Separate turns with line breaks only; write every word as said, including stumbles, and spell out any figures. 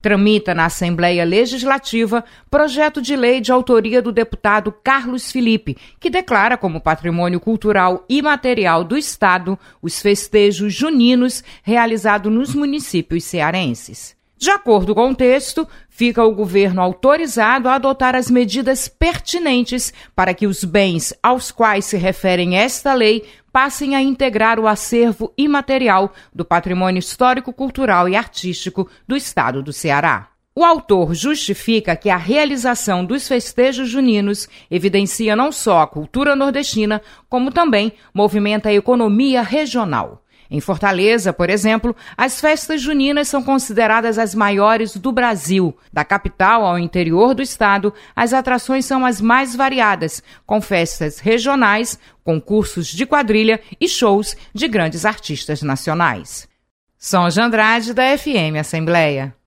Tramita na Assembleia Legislativa projeto de lei de autoria do deputado Carlos Felipe, que declara como patrimônio cultural imaterial do Estado os festejos juninos realizados nos municípios cearenses. De acordo com o texto, fica o governo autorizado a adotar as medidas pertinentes para que os bens aos quais se referem esta lei passem a integrar o acervo imaterial do patrimônio histórico, cultural e artístico do Estado do Ceará. O autor justifica que a realização dos festejos juninos evidencia não só a cultura nordestina, como também movimenta a economia regional. Em Fortaleza, por exemplo, as festas juninas são consideradas as maiores do Brasil. Da capital ao interior do estado, as atrações são as mais variadas, com festas regionais, concursos de quadrilha e shows de grandes artistas nacionais. Sonja Andrade, da F M Assembleia.